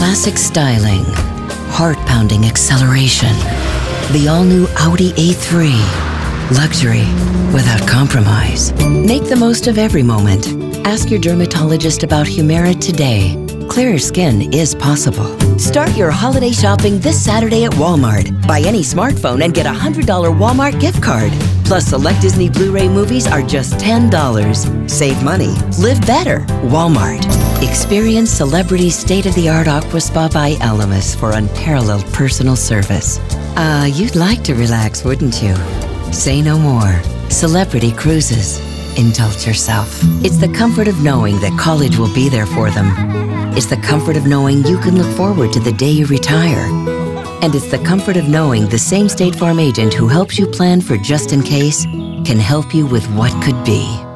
classic styling, heart-pounding acceleration. The all-new Audi A3. Luxury without compromise. Make the most of every moment. Ask your dermatologist about Humira today. Clearer skin is possible. Start your holiday shopping this Saturday at Walmart. Buy any smartphone and get a $100 Walmart gift card. Plus, select Disney Blu-ray movies are just $10. Save money. Live better. Walmart. Experience Celebrity's state-of-the-art aqua spa by Elemis for unparalleled personal service. You'd like to relax, wouldn't you? Say no more. Celebrity Cruises. Indulge yourself. It's the comfort of knowing that college will be there for them. It's the comfort of knowing you can look forward to the day you retire. And it's the comfort of knowing the same State Farm agent who helps you plan for just in case can help you with what could be.